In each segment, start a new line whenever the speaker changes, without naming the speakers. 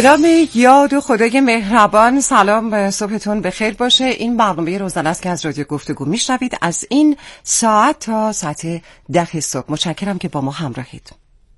به نام یاد و خدای مهربان. سلام، صبحتون بخیر باشه. این برنامه روزانه است که از رادیو گفتگو میشنوید از این ساعت تا ساعت 10 صبح. متشکرم که با ما همراهید.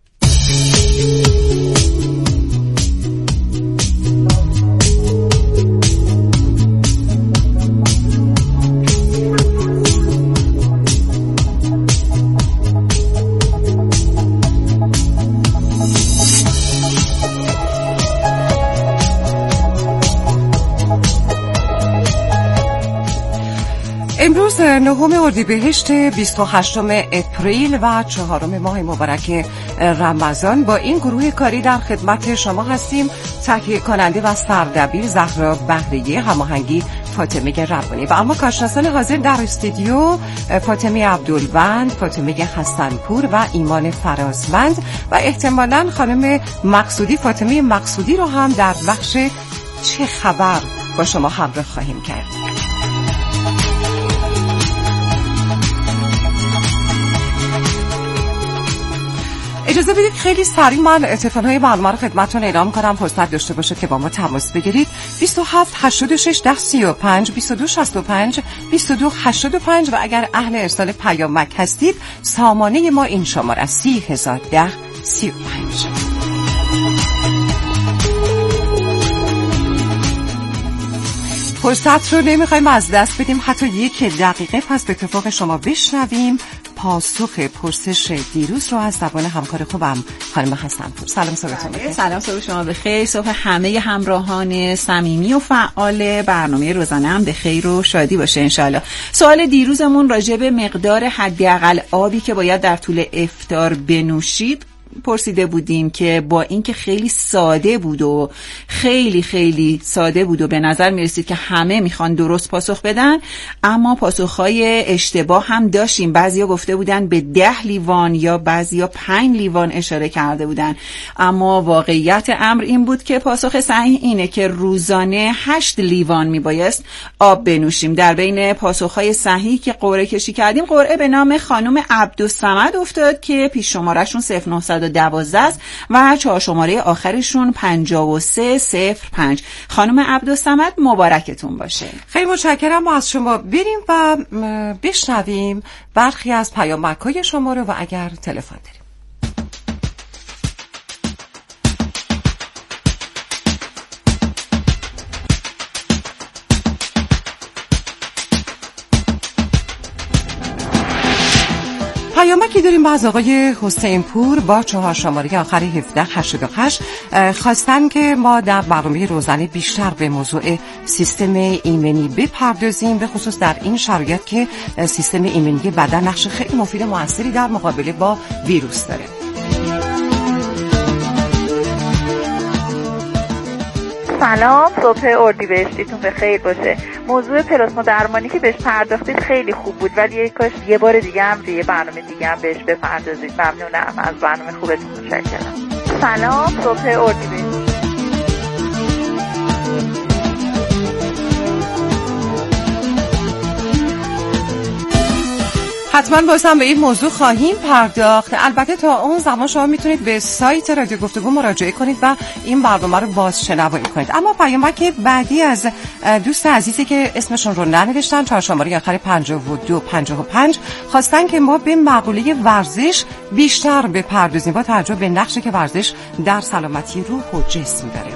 امروز 9 اردیبهشت 28 اپریل و 4 ماه مبارک رمضان با این گروه کاری در خدمت شما هستیم. تهیه کننده و سردبیر زهرا بهریه، هماهنگی فاطمه ربانی و اما کارشناسان حاضر در استودیو فاطمه عبدالوند، فاطمه حسنپور و ایمان فرازمند و احتمالاً خانم مقصودی، فاطمه مقصودی رو هم در بخش چه خبر با شما همراه خواهیم کرد. اجازه بدید خیلی سریع من تلفن‌های برنامه رو خدمتتون اعلام کنم، فرصت داشته باشید که با ما تماس بگیرید. 27 86 10 35 22 65 22 85 و اگر اهل ارسال پیامک هستید سامانه ما این شماره است 3010 35. فرصت رو نمیخوایم از دست بدیم حتی یک دقیقه. پس به اتفاق شما بشنویم پاسخ پرسش دیروز رو از زبان همکار خوبم خانم حسنپور. سلام، صبحتون بخیر.
سلام، صبح شما بخیر. صبح همه همراهان صمیمی و فعال برنامه روزانه هم به خیر و شادی باشه انشالله. سوال دیروزمون راجع به مقدار حداقل آبی که باید در طول افطار بنوشید پرسیده بودیم که با اینکه خیلی ساده بود و خیلی ساده بود و به نظر میرسید که همه میخوان درست پاسخ بدن، اما پاسخهای اشتباه هم داشتیم. بعضیا گفته بودن به 10 لیوان یا بعضیا 5 لیوان اشاره کرده بودن، اما واقعیت امر این بود که پاسخ صحیح اینه که روزانه 8 لیوان میبایست آب بنوشیم. در بین پاسخهای صحیح که قرعه کشی کردیم، قرعه به نام خانم عبدالصمد افتاد که پیش شمارهشون 0912 است و 4 شماره آخرشون 5305. خانم عبدالصمد مبارکتون باشه.
خیلی متشکرم. ما از شما بریم و بشنویم برخی از پیامک‌های شما رو و اگر تلفن داریم. پیامکی داریم از آقای حسین پور با 4 شماره آخر 1788. خواستن که ما در برنامه روزانه بیشتر به موضوع سیستم ایمنی بپردازیم، به خصوص در این شرایط که سیستم ایمنی بدن نقش خیلی مفید موثری در مقابله با ویروس داره.
سلام، صبح اردیبهشتیتون به خیر باشه. موضوع پلاسما درمانی که بهش پرداختید خیلی خوب بود، ولی کاش یه بار دیگه هم یه برنامه دیگه هم بهش بپردازید. ممنونم از برنامه خوبتون. متشکرم. سلام، صبح اردیبهشتی.
حتما بازم به این موضوع خواهیم پرداخت. البته تا اون زمان شما میتونید به سایت رادیو گفتگو مراجعه کنید و این برنامه رو بازشنوایی کنید. اما پیامک بعدی از دوست عزیزی که اسمشون رو ننوشتن، 4 شماره آخر 5255، خواستن که ما به مقوله ورزش بیشتر بپردازیم با توجه به نقشی که ورزش در سلامتی روح و جسم داره.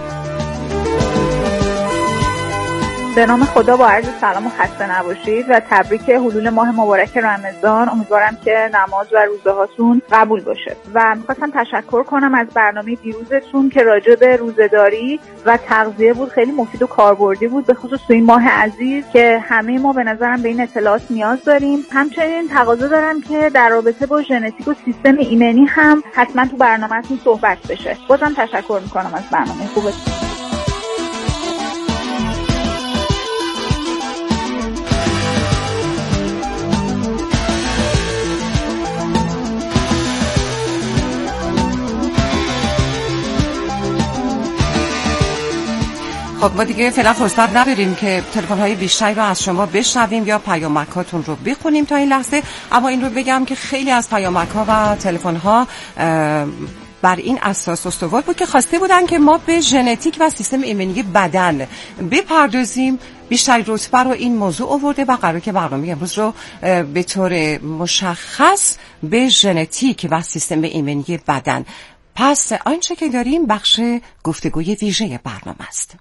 به نام خدا با عرض سلام و خسته نباشید و تبریک حلول ماه مبارک رمضان. امیدوارم که نماز و روزه هاتون قبول باشه و میخواستم تشکر کنم از برنامه دیروزتون که راجع به روزه‌داری و تغذیه بود. خیلی مفید و کاربردی بود، به خصوص تو این ماه عزیز که همه ما به نظرم به این اطلاعات نیاز داریم. همچنین تقاضا دارم که در رابطه با ژنتیک و سیستم ایمنی هم حتما تو برنامه‌تون صحبت بشه. بازم تشکر میکنم از برنامه خوبتون.
خب ما دیگه فعلا فرصت نداریم که تلفن‌های بیشتری رو از شما بشنویم یا پیامک‌هاتون رو بخونیم تا این لحظه، اما این رو بگم که خیلی از پیامک‌ها و تلفن‌ها بر این اساس استوار بود که خواسته بودن که ما به ژنتیک و سیستم ایمنی بدن بپردازیم. بیشتری رتبه رو این موضوع آورده و قراره که برنامه امروز رو به طور مشخص به ژنتیک و سیستم ایمنی بدن. پس آنچه که داریم بخش گفتگوی ویژه برنامه است.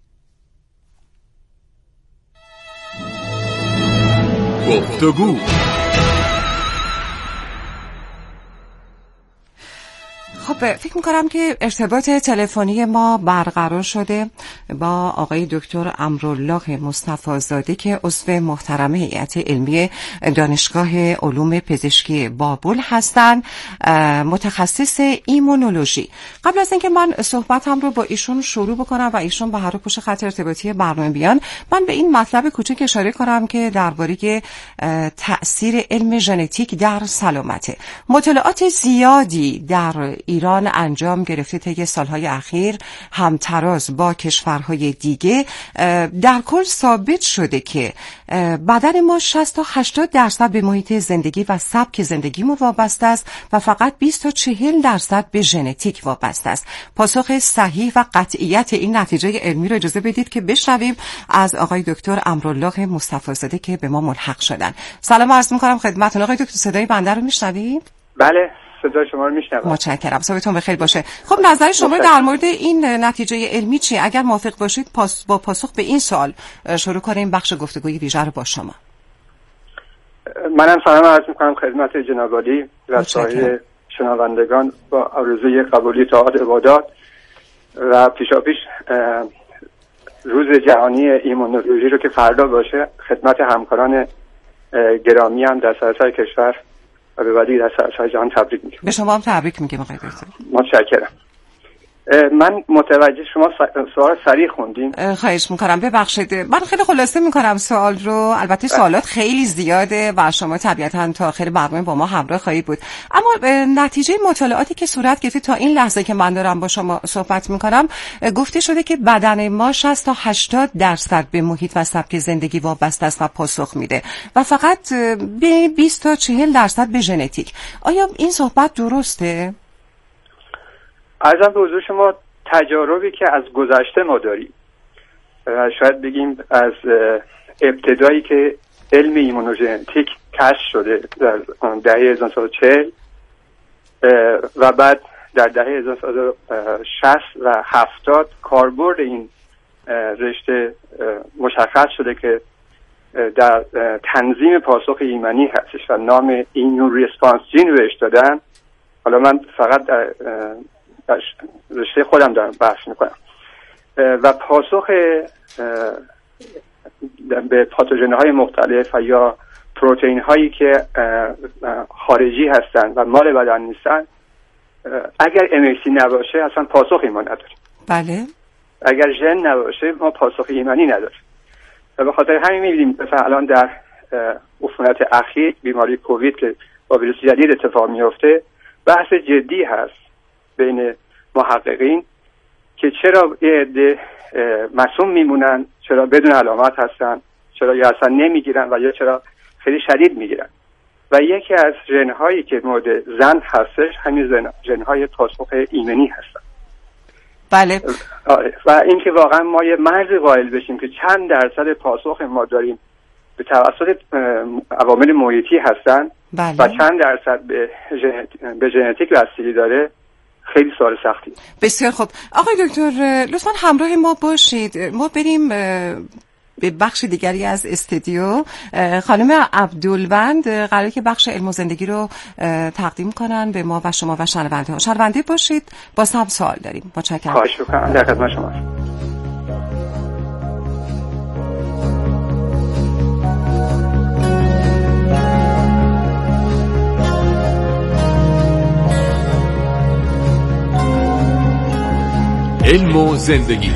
گفتگو.
خب فکر میکنم که ارتباط تلفنی ما برقرار شده با آقای دکتر امرالله مصطفی زاده که عضو محترم هیئت علمی دانشگاه علوم پزشکی بابل هستند، متخصص ایمونولوژی. قبل از اینکه من صحبتم رو با ایشون شروع بکنم و ایشون به هر پشت خط ارتباطی برنامه بیان، من به این مطلب کوچک اشاره کنم که درباره تأثیر علم ژنتیک در سلامت مطالعات زیادی در ایران انجام گرفته طی سالهای اخیر، همتراز با کشورهای دیگه. در کل ثابت شده که بدن ما 60 تا 80% به محیط زندگی و سبک زندگیمون وابسته است و فقط 20 تا 40% به ژنتیک وابسته است. پاسخ صحیح و قطعیت این نتیجه علمی رو اجازه بدید که بشنویم از آقای دکتر امرالله مصطفی زاده که به ما ملحق شدن. سلام عرض می‌کنم خدمتتون آقای دکتر. صدای بنده رو میشنوید؟
بله، صدای شما رو میشنوم.
متشکرم. صحبتون بخیر باشه. خب نظر شما در مورد این نتیجه علمی چیه؟ اگر موافق باشید با پاسخ به این سوال شروع کنیم بخش گفتگوی ویژه رو با شما.
منم سلام عرض می‌کنم خدمت جناب عالی و سایر شنوندگان با آرزوی قبولی طاعات عبادات و پیشاپیش روز جهانی ایمونولوژی رو که فردا باشه خدمت همکاران گرامی هم در سراسر کشور و به وادی در سراسر جهان تبریک میگم.
به شما هم تبریک میگم آقای دکتر.
متشکرم. من متوجه شما سوال سریع خوندیم.
خواهش میکنم ببخشید. من خیلی خلاصه میکنم سوال رو. البته سوالات خیلی زیاده و شما طبیعتاً تا آخر برنامه با ما همراه خواهید بود. اما نتیجه مطالعاتی که صورت گرفته تا این لحظه که من دارم با شما صحبت میکنم، گفته شده که بدن ما 60 تا 80% به محیط و سبک زندگی وابسته است و پاسخ میده و فقط به 20 تا 40% به ژنتیک. آیا این صحبت درسته؟
عرضم به حضور شما تجاربی که از گذشته ما داریم، شاید بگیم از ابتدایی که علم ایمونوژنتیک کشف شده در دهه 1940 و بعد در دهه 1960 و 70 کاربرد این رشته مشخص شده که در تنظیم پاسخ ایمنی هستش و نام ایمیون ریسپانس جین بهش دادن. حالا من فقط در رشته خودم دارم بحث میکنم و پاسخ به پاتوژن های مختلف و یا پروتئین هایی که خارجی هستن و مال بدن نیستن، اگر MHC نباشه اصلا پاسخ ایمان نداریم.
بله.
اگر ژن نباشه ما پاسخ ایمنی نداریم و به خاطر همین میبینیم مثلا الان در عفونت اخیر بیماری کووید که با ویروس جدید اتفاق میفته، بحث جدی هست بین محققین که چرا یه عده معصوم میمونن، چرا بدون علامات هستن، چرا یا اصلا نمیگیرن و یا چرا خیلی شدید میگیرن. و یکی از ژن‌هایی که مورد زن هستش همین ژن‌های پاسخ ایمنی هستن.
بله.
و این که واقعا ما یه مرز قائل بشیم که چند درصد پاسخ ما داریم به توسط عوامل محیطی هستن.
بله.
و چند درصد به ژنتیک بستگی داره، خیلی سوال سختی.
بسیار خوب. آقای دکتر لطفاً همراه ما باشید. ما بریم به بخش دیگری از استودیو. خانم عبدالوند قراره که بخش علم و زندگی رو تقدیم کنن به ما و شما و شنونده ها. شنونده باشید، باز هم سوال داریم. متشکرم.
خواهش می‌کنم. در خدمت شما هستم.
علم و زندگی.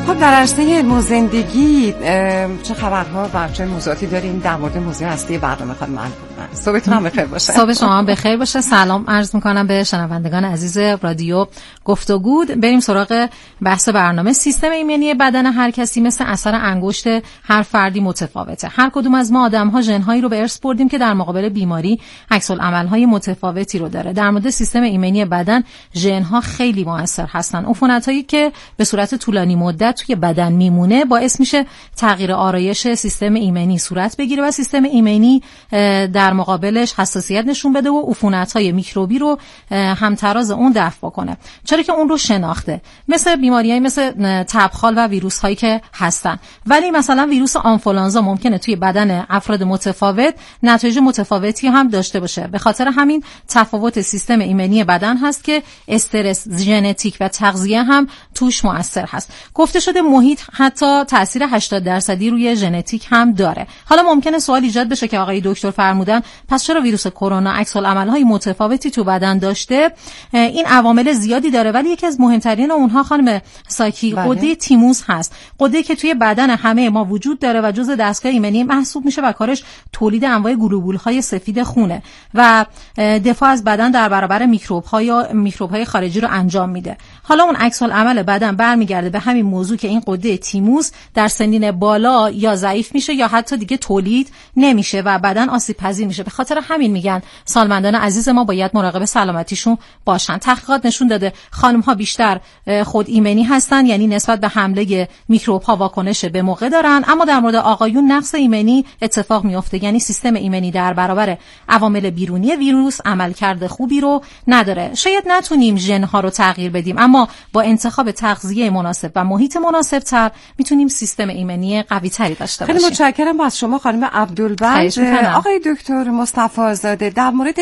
خب در عرصه علم و زندگی چه خبرها و چه موضوعاتی داریم در مورد موضوع اصلی برنامه خانم الپورمن؟ صبحتون هم بخیر باشه.
صبح شما هم بخیر باشه. سلام عرض می‌کنم به شنوندگان عزیز رادیو گفتگو. بریم سراغ بحث برنامه. سیستم ایمنی بدن هر کسی مثل اثر انگشت هر فردی متفاوته. هر کدوم از ما آدم‌ها ژن‌هایی رو به ارث بردیم که در مقابل بیماری عکس‌العمل‌های متفاوتی رو داره. در مورد سیستم ایمنی بدن ژن‌ها خیلی مؤثر هستن. عفونت‌هایی که به صورت طولانی مدت توی بدن میمونه باعث میشه تغییر آرایش سیستم ایمنی صورت بگیره و سیستم ایمنی در مقابلش حساسیت نشون بده و عفونت‌های میکروبی رو همتراز اون دفع بکنه، چرا که اون رو شناخته. مثل بیماریایی مثل تبخال و ویروس‌هایی که هستن. ولی مثلا ویروس آنفولانزا ممکنه توی بدن افراد متفاوت نتایج متفاوتی هم داشته باشه. به خاطر همین تفاوت سیستم ایمنی بدن هست که استرس، ژنتیک و تغذیه هم توش مؤثر هست. گفته شده محیط حتی تاثیر 80% روی ژنتیک هم داره. حالا ممکنه سوال ایجاد بشه که آقای دکتر فرمودن پس چرا ویروس کرونا عکس‌العمل‌های متفاوتی تو بدن داشته؟ این عوامل زیادی داره ولی یکی از مهمترین اونها خانم ساکی غده تیموس هست. غده که توی بدن همه ما وجود داره و جزء دستگاه ایمنی محسوب میشه و کارش تولید انواع گلوبول‌های سفید خونه و دفاع از بدن در برابر میکروب‌های خارجی رو انجام میده. حالا اون عکس‌العمل بدن برمیگرده به همین موضوع که این غده تیموس در سنین بالا یا ضعیف میشه یا حتی دیگه تولید نمیشه و بدن آسیب پذیر میشه. به خاطر همین میگن سالمندان عزیز ما باید مراقب سلامتیشون باشن. تحقیقات نشون داده خانم ها بیشتر خود ایمنی هستن، یعنی نسبت به حمله میکروب ها واکنش به موقع دارن، اما در مورد آقایون نقص ایمنی اتفاق میفته، یعنی سیستم ایمنی در برابر عوامل بیرونی ویروس عملکرد خوبی رو نداره. شاید نتونیم ژن ها رو تغییر بدیم اما با انتخاب تغذیه مناسب و محیط مناسب تر میتونیم سیستم ایمنی قوی تری داشته باشیم.
خیلی متشکرم از شما خانم عبدالبدر. آقای دکتر مصطفی زاده، در مورد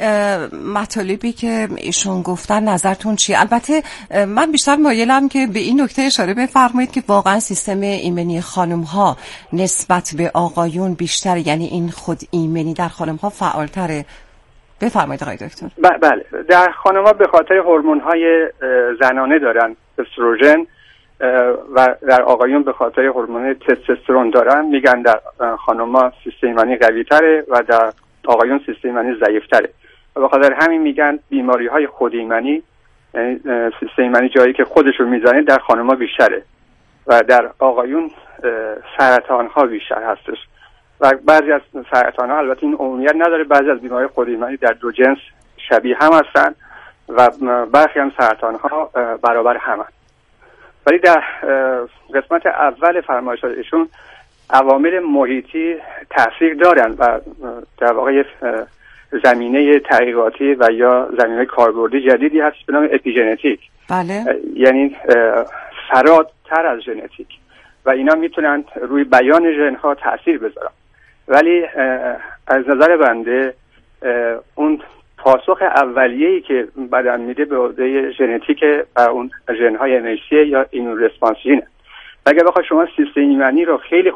مطالبی که ایشون گفتن نظرتون چی؟ البته من بیشتر مایلم که به این نکته اشاره بفرمایید که واقعا سیستم ایمنی خانم ها نسبت به آقایون بیشتر، یعنی این خود ایمنی در خانم ها فعالتره. بفرمایید آقای دکتر.
بله، در خانم ها به خاطر هورمون های زنانه دارن، استروژن، و در آقایون به خاطر هورمون تستوسترون دارن. میگن در خانم‌ها سیستم ایمنی قوی تره و در آقایون سیستم ایمنی ضعیف تره و به خاطر همین میگن بیماری‌های خود ایمنی، یعنی سیستم ایمنی جایی که خودش رو میزنه، در خانم‌ها بیشتره و در آقایون سرطان‌ها بیشتر هستش و بعضی از سرطان‌ها البته این عمومیت نداره، بعضی از بیماری خود ایمنی در دو جنس شبیه هم هستن و برخی هم سرطان‌ها برابر هم هستن. ولی در قسمت اول فرمایشات ایشون عوامل محیطی تاثیر دارن و در واقع زمینه تحقیقاتی و یا زمینه کاربردی جدیدی هست به نام اپیژنتیک.
بله.
یعنی فراتر از ژنتیک و اینا میتونن روی بیان ژن‌ها تاثیر بذارن. ولی از نظر بنده اون پاسخ اولیه‌ای که بدن میده به عهده ژنتیک و اون ژن‌های MHC یا ایمون رسپانس ژن. اگه بخوام شما سیستم ایمنی رو خیلی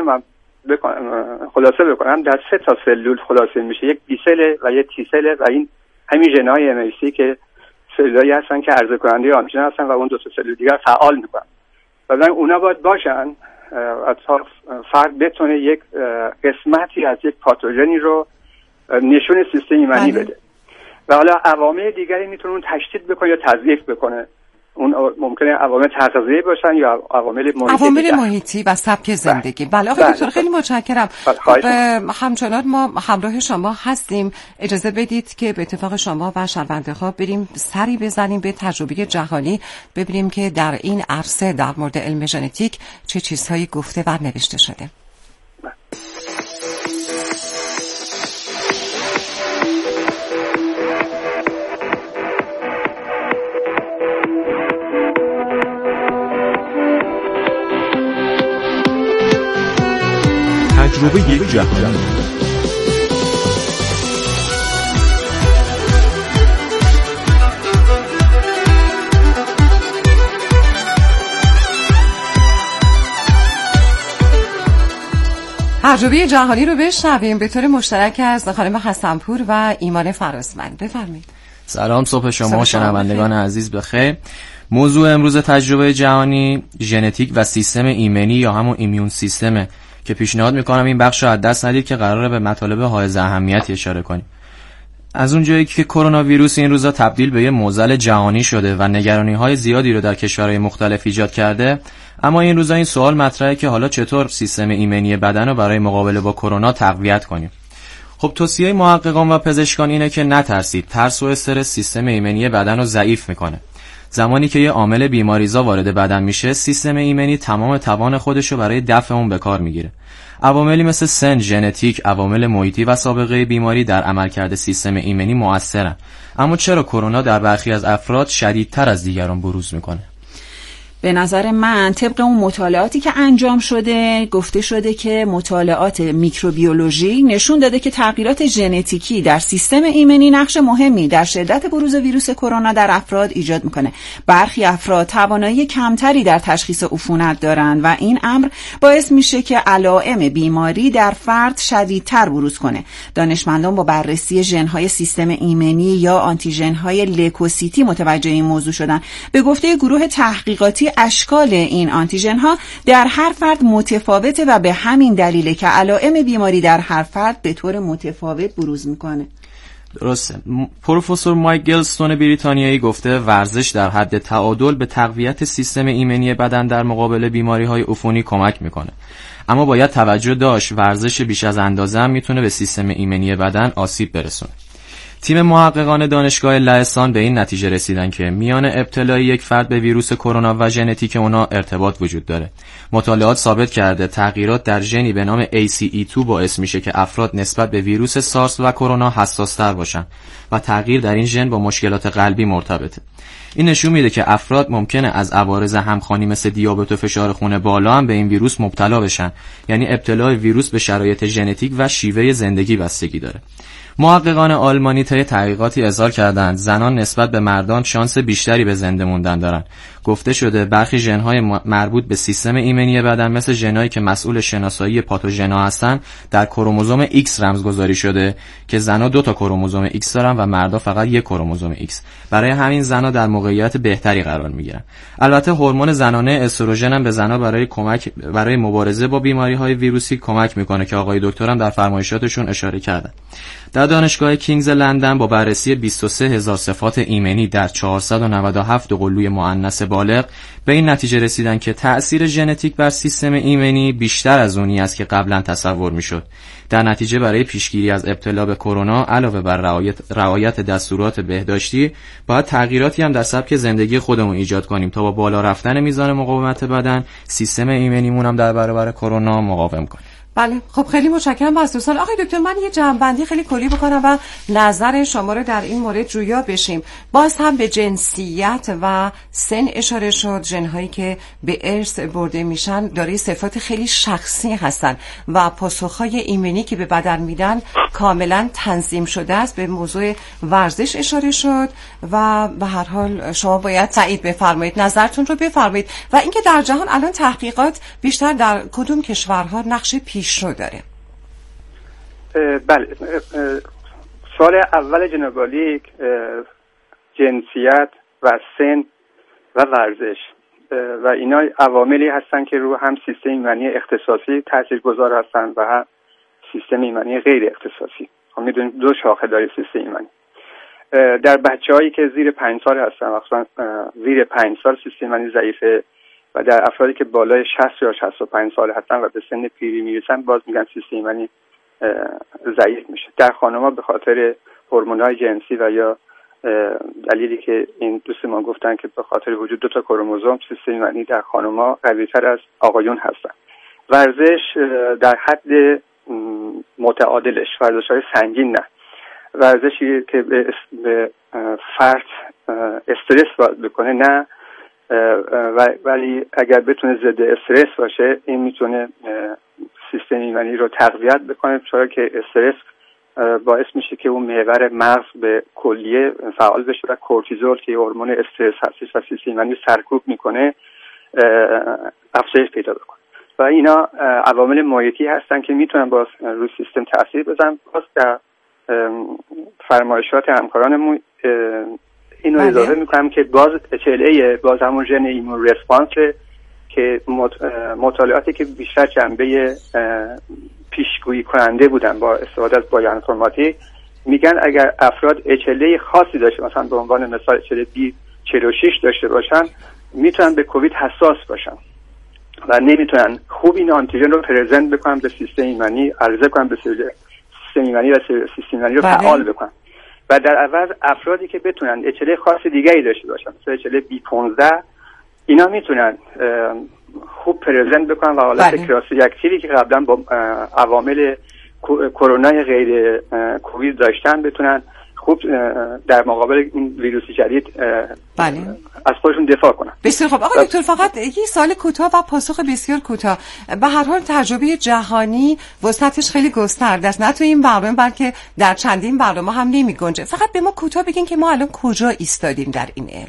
خلاصه بکنم در 3 تا سلول خلاصه میشه، یک بی سل و یک تی سل و این همین ژن‌های MHC که سلولایی هستن که عرضه کننده آنتیژن هستن و اون 2 تا سلول دیگر فعال میکنن. و اونا باید باشن تا فرد بتونه یک قسمتی از یک پاتوژنی رو نشون سیستم ایمنی بده. و حالا عوامل دیگری میتونه اون تشدید بکنه یا تضعیف بکنه. اون ممکنه عوامل تغذیه‌ای باشن یا عوامل
محیطی و سبک زندگی. بله آقای دکتر خیلی متشکرم. همچنان ما همراه شما هستیم. اجازه بدید که به اتفاق شما و شنونده‌ها بریم سری بزنیم به تجربه جهانی، ببینیم که در این عرصه در مورد علم ژنتیک چه چیزهایی گفته و نوشته شده.
تجربه جهانی.
تجربه جهانی رو بشنویم به طور مشترک از خانم حسن‌پور و ایمان فراسمند. بفرمایید.
سلام، صبح شما شنوندگان عزیز بخیر. موضوع امروز تجربه جهانی ژنتیک و سیستم ایمنی یا همون ایمیون سیستمه که پیشنهاد میکنم این بخش رو از دست ندید که قراره به مطالب حائز اهمیتی اشاره کنیم. از اونجایی که کرونا ویروس این روزا تبدیل به یه معضل جهانی شده و نگرانی‌های زیادی رو در کشورهای مختلف ایجاد کرده، اما این روزا این سوال مطرحه که حالا چطور سیستم ایمنی بدن رو برای مقابله با کرونا تقویت کنیم. خب توصیه محققان و پزشکان اینه که نترسید. ترس و استرس سیستم ایمنی بدن رو ضعیف میکنه. زمانی که یه عامل بیماریزا وارد بدن میشه، سیستم ایمنی تمام توان خودش رو برای دفع اون به کار میگیره. عواملی مثل سن، ژنتیک، عوامل محیطی و سابقه بیماری در عملکرد سیستم ایمنی مؤثرن. اما چرا کرونا در برخی از افراد شدیدتر از دیگران بروز میکنه؟
به نظر من طبق اون مطالعاتی که انجام شده گفته شده که مطالعات میکروبیولوژی نشون داده که تغییرات ژنتیکی در سیستم ایمنی نقش مهمی در شدت بروز ویروس کرونا در افراد ایجاد میکنه. برخی افراد توانایی کمتری در تشخیص عفونت دارند و این امر باعث میشه که علائم بیماری در فرد شدیدتر بروز کنه. دانشمندان با بررسی ژن‌های سیستم ایمنی یا آنتیژن‌های لوکوسیتی متوجه این موضوع شدن. به گفته گروه تحقیقاتی اشکال این آنتیژن ها در هر فرد متفاوته و به همین دلیله که علائم بیماری در هر فرد به طور متفاوت بروز میکنه.
درسته. پروفسور مایک گلستون بریتانیایی گفته ورزش در حد تعادل به تقویت سیستم ایمنی بدن در مقابل بیماری‌های عفونی کمک میکنه. اما باید توجه داشت ورزش بیش از اندازه هم میتونه به سیستم ایمنی بدن آسیب برسونه. تیم محققان دانشگاه لهستان به این نتیجه رسیدن که میان ابتلای یک فرد به ویروس کرونا و ژنتیک اونا ارتباط وجود داره. مطالعات ثابت کرده تغییرات در ژنی به نام ACE2 باعث میشه که افراد نسبت به ویروس سارس و کرونا حساس‌تر باشن و تغییر در این ژن با مشکلات قلبی مرتبطه. این نشون میده که افراد ممکنه از عوارض همخوانی مثل دیابت و فشار خون بالا هم به این ویروس مبتلا بشن. یعنی ابتلای ویروس به شرایط ژنتیک و شیوه زندگی بستگی داره. محققان آلمانی طی تحقیقاتی اظهار کردند زنان نسبت به مردان شانس بیشتری به زنده موندن دارن. گفته شده برخی ژن‌های مربوط به سیستم ایمنی بدن مثل ژنایی که مسئول شناسایی پاتوژن‌ها هستن در کروموزوم X رمزگذاری شده که زن‌ها 2 تا کروموزوم X دارن و مردا فقط 1 کروموزوم X. برای همین زن‌ها در موقعیت بهتری قرار می‌گیرن. البته هورمون زنانه استروژن هم به زن‌ها برای مبارزه با بیماری‌های ویروسی کمک می‌کنه که آقای دکتر هم در فرمایشاتشون اشاره کردن. در دانشگاه کینگز لندن با بررسی 23000 صفات ایمنی در 497 قلوی مؤنث بالغ به این نتیجه رسیدن که تأثیر ژنتیک بر سیستم ایمنی بیشتر از اونی است که قبلا تصور میشد. در نتیجه برای پیشگیری از ابتلا به کرونا علاوه بر رعایت دستورات بهداشتی باید تغییراتی هم در سبک زندگی خودمون ایجاد کنیم تا با بالا رفتن میزان مقاومت بدن سیستم ایمنیمون هم در برابر کرونا مقاوم کنیم.
بله، خب خیلی متشکرم از دوستان. آقای دکتر من یه جمع‌بندی خیلی کلی بکنم و نظر شما رو در این مورد جویا بشیم. باز هم به جنسیت و سن اشاره شد. ژن‌هایی که به ارث برده میشن دارای صفات خیلی شخصی هستن و پاسخ‌های ایمنی که به بدن میدن کاملا تنظیم شده است. به موضوع ورزش اشاره شد و به هر حال شما باید تایید بفرمایید، نظرتون رو بفرمایید. و اینکه در جهان الان تحقیقات بیشتر در کدوم کشورها نقش پیشرو داره؟
بله، سوال اول جناب عالی جنسیت و سن و ورزش و اینا عواملی هستن که رو هم سیستم ایمنی اختصاصی تاثیرگذار هستن و هم سیستم ایمنی غیر اختصاصی. ما میدونیم 2 شاخه داره سیستم ایمنی. در بچه‌هایی که زیر 5 سال هستن، مثلا زیر 5 سال سیستم ایمنی ضعیفه و در افرادی که بالای 60 یا 65 سال هستن و به سن پیری میرسن باز میگن سیستم ایمنی ضعیف میشه. در خانم‌ها به خاطر هورمون‌های جنسی و یا دلیلی که این دوست ما گفتن که به خاطر وجود 2 تا کروموزوم سیستم ایمنی در خانم‌ها قوی‌تر از آقایون هستن. ورزش در حد متعادلش، ورزش‌های سنگین نه. ورزشی که به فرد استرس وارد بکنه نه، ولی اگر بتونه ضد استرس باشه این میتونه سیستم ایمنی رو تقویت بکنه، چرا که استرس باعث میشه که اون محور مغز به کلیه فعال بشه و کورتیزول که هورمون استرس هستش و سیستم ایمنی سرکوب میکنه افزایش پیدا بکنه و اینا عوامل محیطی هستن که میتونن باز روی سیستم تاثیر بزنن. باز در فرمایشات همکارانمون اینو اضافه میکنم که باز HLA باز همون ژن ایمون ریسپانس که مطالعاتی که بیشتر جنبه پیشگویی کننده بودن با استفاده از بایوانفورماتیک میگن اگر افراد HLA خاصی داشته، مثلا به عنوان مثال HLA B46 داشته باشن، میتونن به کووید حساس باشن و نمیتونن خوب این آنتیژن رو پرزنت بکنن به سیستم ایمنی، عرضه کنن به سیستم ایمنی و سیستم ایمنی رو فعال بکنن. و در عوض افرادی که بتونن HLA خاص دیگری داشته باشن، مثل HLA B15، اینا میتونن خوب پرزنت بکنن و حالت کراسریاکتیوی که قبلا با عوامل کرونای غیر کووید داشتن بتونن خوب در مقابل این ویروس جدید از خودشون دفاع کنن.
بسیار خب آقای دکتر، فقط یه سوال کوتاه و پاسخ بسیار کوتاه. به هر حال تجربه جهانی وسعتش خیلی گسترده است، نه تو این برنامه بلکه در چندین برنامه هم نمی‌گنجه. فقط به ما کوتاه بگین که ما الان کجا ایستادیم در این علم.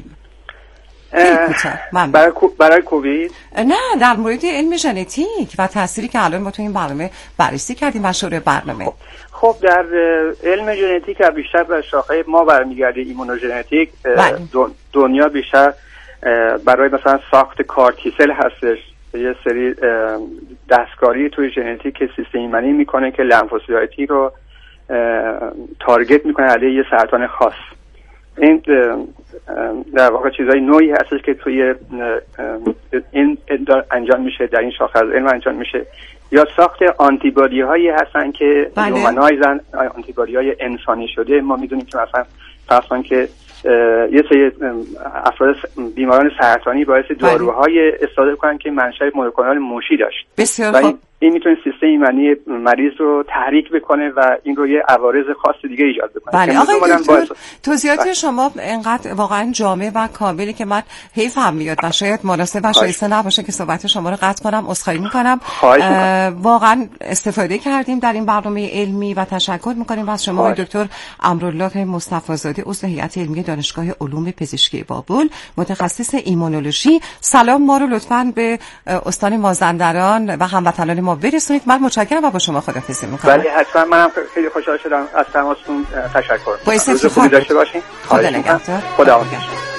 برای کووید؟
نه، در مورد علم ژنتیک و تأثیری که الان ما تو این برنامه بررسی کردیم و شروع برنامه.
خب در علم ژنتیک بیشتر به شاخه ما برمیگرده ایمونوژنتیک. دنیا بیشتر برای مثلا ساخت کارتیسل هستش، یه سری دستکاری توی ژنتیک که سیستم ایمنی میکنه که لمفوسایتی رو تارگت میکنه علیه یه سرطان خاص. این در واقع چیزای نوعی هستش که توی این انجام میشه، در این شاخه از علم انجام میشه. یا ساخت آنتیبادی هایی هستن که هیومنایزن، آنتیبادی های انسانی شده. ما میدونیم که مثلا فرضاً که یه سری افراد بیماران سرطانی باعث داروهای استفاده کنن که منشأ مونوکلونال موشی داشت.
بسیار خوب.
این میتونه سیستم ایمنی مریض رو تحریک بکنه و این رو یه عوارض خاص دیگه ایجاد بکنه.
بله آقای دکتر، توضیحات شما انقدر واقعا جامع و کاملی که من حیف هم میاد و شاید مناسب و شایسته نباشه که صحبت شما رو قطع کنم. عذرخواهی میکنم. واقعا استفاده کردیم در این برنامه علمی و تشکر میکنیم از شما آقای دکتر امرالله مصطفی زاده، عضو هیئت علمی دانشگاه علوم پزشکی بابل، متخصص ایمونولوژی. سلام ما رو لطفاً به استان مازندران و هموطنان ما برسونید. من متشکرم و با شما خداحافظی میکنم.
بله حتما، منم خیلی خوشحال شدم از تماستون. تشکر.
باعث افتخار
داشته باشین.
خدا نگهدار.
خداحافظ.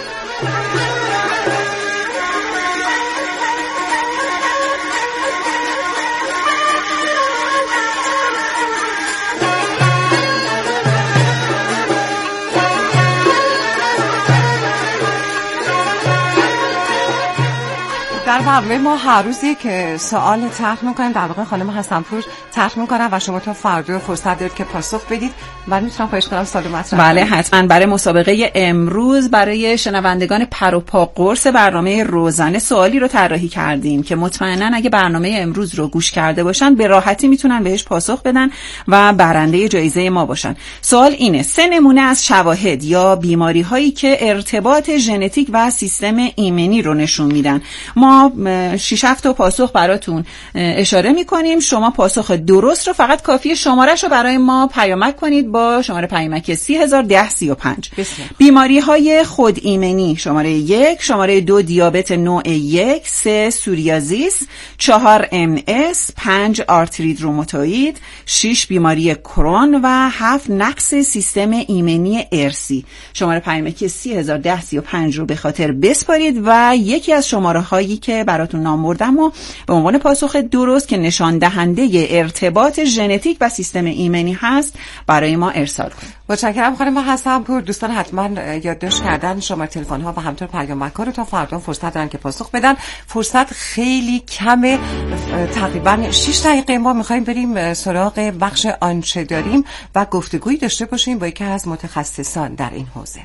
در برنامه ما هر روز یک سوال طرح می‌کنیم، در واقع خانم حسن‌پور طرح می‌کنن و شما تا فردا فرصت دارید که پاسخ بدید. من میتونم خواهش کنم سوال مطرح
بله حتما. برای مسابقه امروز برای شنوندگان پر و پا قرص برنامه روزانه سوالی رو طراحی کردیم که مطمئنا اگه برنامه امروز رو گوش کرده باشن به راحتی میتونن بهش پاسخ بدن و برنده جایزه ما باشن. سوال اینه: 3 نمونه از شواهد یا بیماری هایی که ارتباط ژنتیک و سیستم ایمنی رو نشون میدن. ما 6-7 تا پاسخ براتون اشاره میکنیم. شما پاسخ درست رو فقط کافیه شمارش رو برای ما پیامک کنید با شماره پیامک 301035. بیماری های خود ایمنی: شماره 1، شماره 2 دیابت نوع 1، 3 سوریازیس، 4 MS، 5 آرترید روماتوئید، 6 بیماری کرون و 7 نقص سیستم ایمنی ارثی. شماره پیامک 301035 رو به خاطر بسپارید و یکی از شماره هایی که براتون نام بردم و به عنوان پاسخ درست که نشان دهنده ارتباط ژنتیک و سیستم ایمنی هست برای ما ارسال کنید.
متشکرم خانم حسن‌پور. دوستان حتما یادداشت کردن شماره تلفن ها و همینطور پیامک ها رو تا فردا فرصت دارن که پاسخ بدن. فرصت خیلی کمه، تقریبا 6 دقیقه. ما می‌خوایم بریم سراغ بخش آنچه داریم و گفتگویی داشته باشیم با یکی از متخصصان در این حوزه.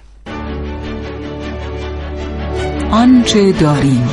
آنچه داریم.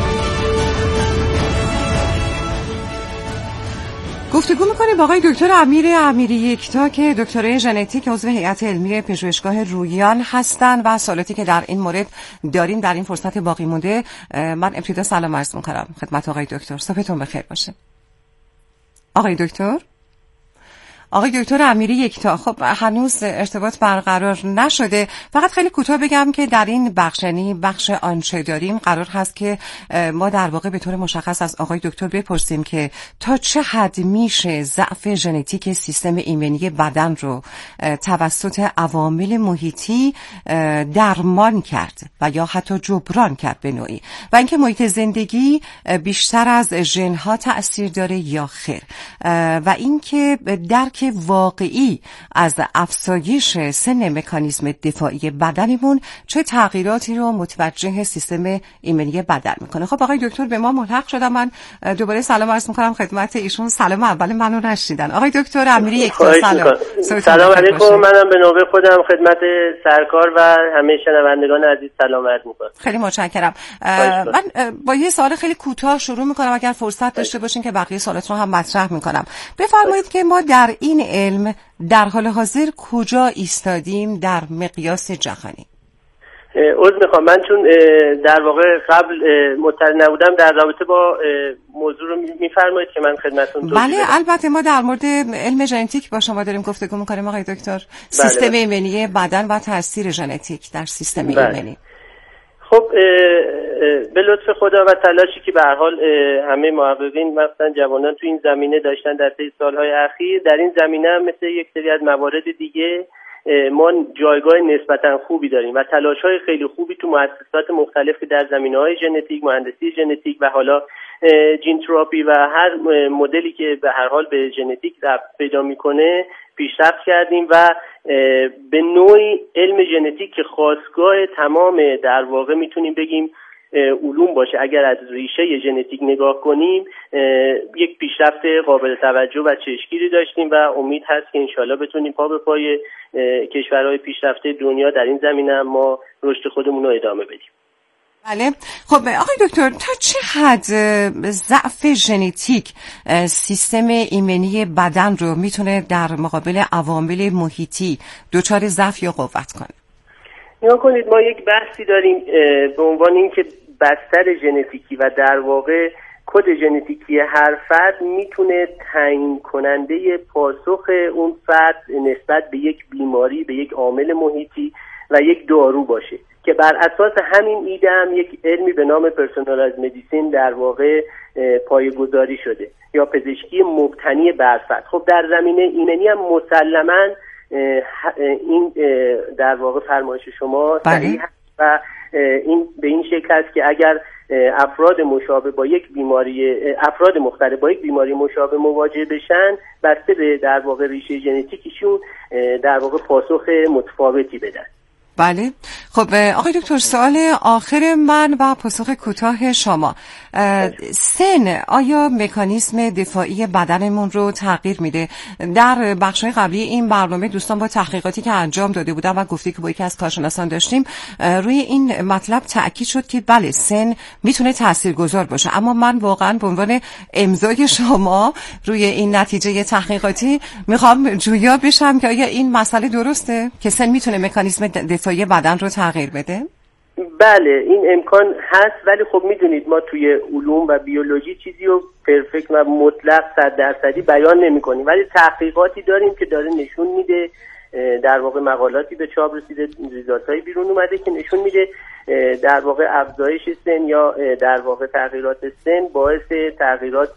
گفتگو میکنیم با آقای دکتر امیری یکتا که دکترای ژنتیک عضو هیئت علمی پژوهشگاه رویان هستند و سوالاتی که در این مورد داریم در این فرصت باقی مونده. من ابتدا سلام عرض میکنم خدمت آقای دکتر. صبحتون بخیر باشه. آقای دکتر آقای دکتر امیری یکتا. خب هنوز ارتباط برقرار نشده، فقط خیلی کوتاه بگم که در این بخش، یعنی بخش آنچه داریم، قرار هست که ما در واقع به طور مشخص از آقای دکتر بپرسیم که تا چه حد میشه ضعف ژنتیک سیستم ایمنی بدن رو توسط عوامل محیطی درمان کرد و یا حتی جبران کرد به نوعی، و اینکه محیط زندگی بیشتر از ژن‌ها تأثیر داره یا خیر، و اینکه درک واقعی از افزایش سن مکانیزم دفاعی بدنمون چه تغییراتی رو متوجه سیستم ایمنی بدن میکنه. خب آقای دکتر به ما ملحق شدن. من دوباره سلام عرض میکنم خدمت ایشون. سلام اول منو نشیدن. آقای دکتر امیری یکتا سلام.
سلام علیکم. منم به نوبه خودم خدمت سرکار و همه شنوندگان عزیز سلام عرض میکنم.
خیلی متشکرم. من با یه سوال خیلی کوتاه شروع میکنم، اگر فرصت داشته باشین که بقیه سوالات رو هم مطرح میکنم. بفرمایید که ما در این علم در حال حاضر کجا ایستادیم در مقیاس جهانی؟
عذر میخوام، من چون در واقع قبل مطلع نبودم در رابطه با موضوع رو میفرمایید که من خدمتتون توضیح بدم.
بله البته ما در مورد علم ژنتیک با شما داریم گفتگو میکنیم آقای دکتر. سیستم ایمنی بدن و تاثیر ژنتیک در سیستم ایمنی.
خب به لطف خدا و تلاشی که به هر حال همه محققین مثلا جوانان تو این زمینه داشتن در طی سالهای اخیر، در این زمینه هم مثل یک سری از موارد دیگه ما جایگاه نسبتا خوبی داریم و تلاش‌های خیلی خوبی تو مؤسسات مختلفی در زمینه‌های ژنتیک، مهندسی ژنتیک و حالا جین تراپی و هر مدلی که به هر حال به ژنتیک ربط پیدا میکنه پیشرفت کردیم و به نوعی علم ژنتیک که خاستگاه تمام در واقع میتونیم بگیم علوم باشه، اگر از ریشه ژنتیک نگاه کنیم یک پیشرفت قابل توجه و چشمگیری داشتیم و امید هست که انشالله بتونیم پا به پای کشورهای پیشرفته دنیا در این زمینه هم ما رشد خودمون رو ادامه بدیم.
بله. خب آقای دکتر تا چه حد ضعف ژنتیک سیستم ایمنی بدن رو میتونه در مقابل عوامل محیطی دچار ضعف یا قوت کنه؟
نگاه کنید، ما یک بحثی داریم به عنوان اینکه بستر ژنتیکی و در واقع کد ژنتیکی هر فرد میتونه تعیین کننده پاسخ اون فرد نسبت به یک بیماری، به یک عامل محیطی و یک دارو باشه که بر اساس همین ایده هم یک علمی به نام پرسونالایز مدیسین در واقع پایه‌گذاری شده یا پزشکی مبتنی بر فرد. خب در زمینه ایمنی هم مسلماً این در واقع فرمایش شما صحیح هست و این به این شکل است که اگر افراد مشابه با یک بیماری، افراد مختلف با یک بیماری مشابه مواجه بشن، بسته به در واقع ریشه ژنتیکیشون در واقع پاسخ متفاوتی بدن.
بله. خب آقای دکتر سوال آخر من و پاسخ کوتاه شما، سن آیا مکانیزم دفاعی بدنمون رو تغییر میده؟ در بخش‌های قبلی این برنامه دوستان با تحقیقاتی که انجام داده بودن و گفتی که با یکی از کارشناسان داشتیم روی این مطلب تأکید شد که بله سن میتونه تاثیرگذار باشه، اما من واقعا به عنوان امضای شما روی این نتیجه تحقیقاتی میخوام جویا بشم که آیا این مسئله درسته که سن میتونه مکانیزم دفاعی بدن رو تغییر بده؟
بله این امکان هست، ولی خب میدونید ما توی علوم و بیولوژی چیزی رو پرفکت و مطلق 100% بیان نمی کنیم، ولی تحقیقاتی داریم که داره نشون میده، در واقع مقالاتی به چاپ رسیده، ریزالت‌های بیرون اومده که نشون میده در واقع افزایش سن یا در واقع تغییرات سن باعث تغییرات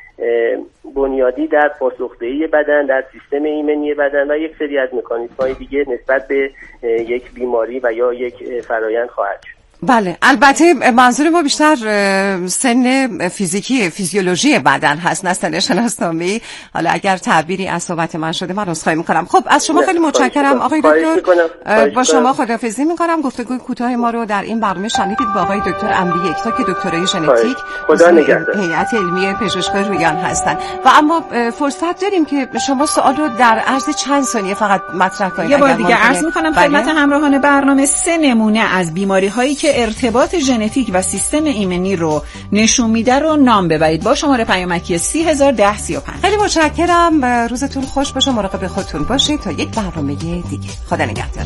بنیادی در پاسخدهی بدن، در سیستم ایمنی بدن و یک سری از مکانیزم‌های دیگه نسبت به یک بیماری و یا یک فرایند خواهد شد.
بله البته منظور ما بیشتر سن فیزیکی فیزیولوژی بدن هست نه سن شناسنامه‌ای. حالا اگر تعبیری از صحبت من شده من عذرخواهی می‌کنم. خب از شما خیلی متشکرم آقای دکتر. با شما خداحافظی می‌کنم. گفتگوی کوتاه ما رو در این برنامه شنیدید با آقای دکتر امیری یکتا که دکترای ژنتیک هیئت علمی پزشکان رویان هستن و اما فرصت داریم که شما سوال رو در عرض چند ثانیه فقط مطرح کنید.
یه بار دیگه عرض می‌کنم خدمت همراهان برنامه 3 نمونه از بیماری‌هایی که ارتباط ژنتیک و سیستم ایمنی رو نشون میده رو نام ببرید با شماره پیامکی 301035.
خیلی متشکرم. روزتون خوش باشه. مراقب خودتون باشید تا یک برنامه دیگه. خدا نگهدار.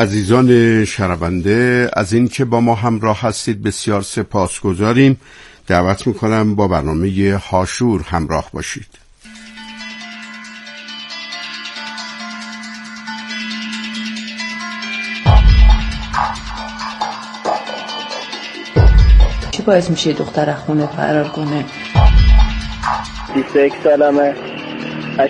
عزیزان شنونده از این که با ما همراه هستید بسیار سپاسگزاریم. دعوت میکنم با برنامه هاشور همراه باشید.
چی باعث میشه دختر خونه فرار کنه؟
21 سالمه.